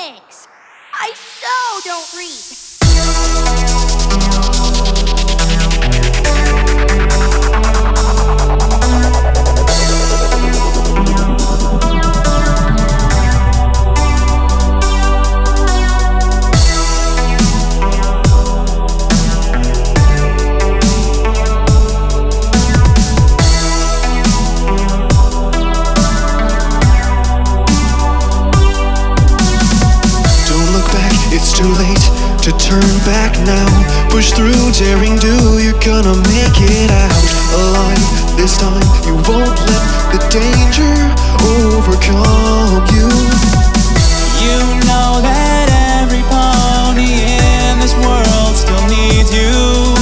comics. I so don't read. It's too late to turn back now. Push through, daring do, you're gonna make it out alive. This time you won't let the danger overcome you. You know that every pony in this world still needs you.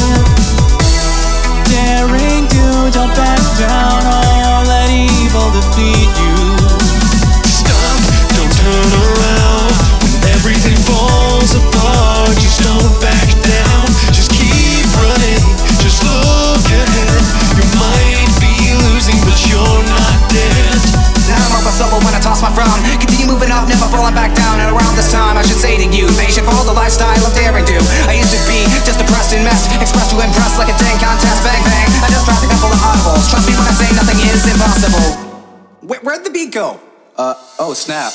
Daring do, don't back down or let evil defeat you. Stop, don't turn around. Everything falls apart, just don't back down. Just keep running, just look ahead. You might be losing, but you're not dead. Now I'm unstoppable when I toss my frown. Continue moving up, never falling back down. And around this time I should say to you, they should follow the lifestyle of daring do. I used to be just depressed and messed, expressed to impress like a dang contest. Bang bang, I just dropped a couple of audibles. Trust me when I say nothing is impossible. Where'd the beat go? Oh snap.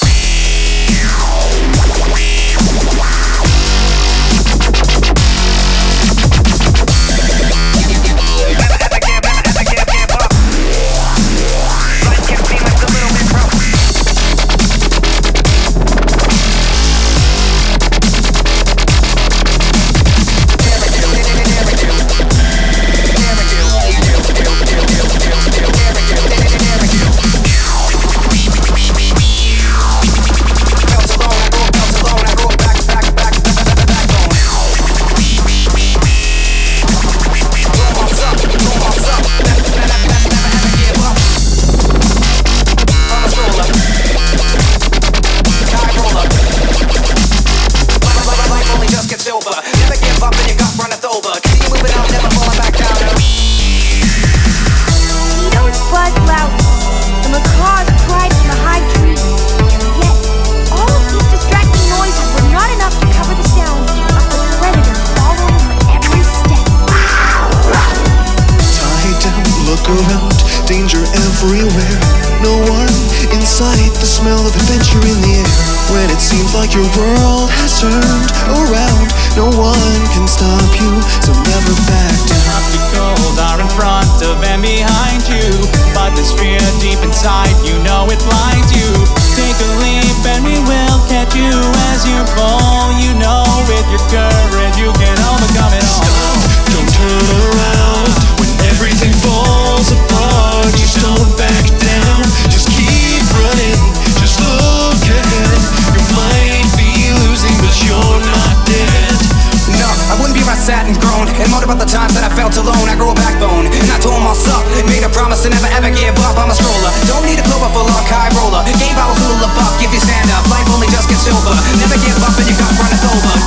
Danger everywhere, no one in sight. The smell of adventure in the air. When it seems like your world has turned around, no one can stop you, so never back down. Obstacles are in front of and behind you, but this fear deep inside, you know it blinds you. Take a leap and we will catch you as you fall. You know with your courage you can overcome it all. Stop, don't turn around. When everything falls apart, just don't back down. Just keep running, just look ahead. You might be losing, but you're not dead. No, I wouldn't be where I sat and groaned and moaned about the times that I felt alone. I grew a backbone and I told myself, made a promise to never ever give up. I'm a stroller, don't need a clover for luck, high roller. Game bottles full of buck if you stand up. Life only just gets over. Never give up and your gut runneth over.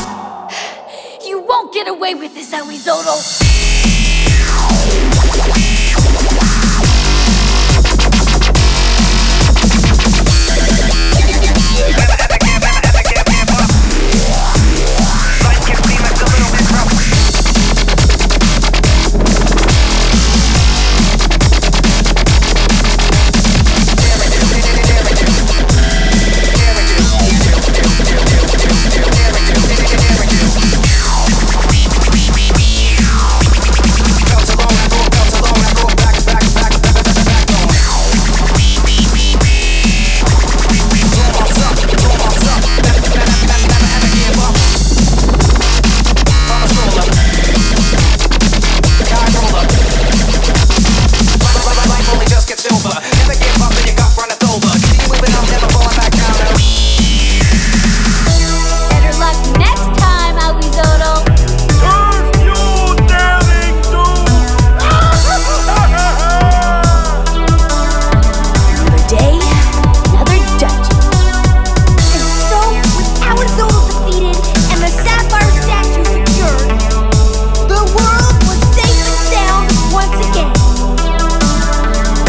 You won't get away with this, Elizotto.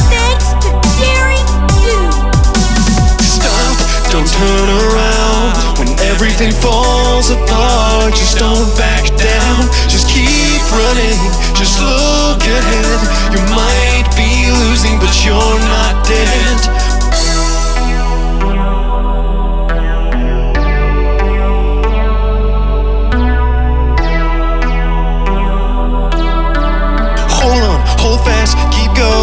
Turn around. everything falls apart, just don't back down. Just keep running, just look ahead. You might be losing, but you're not dead. Hold on, hold fast, keep going.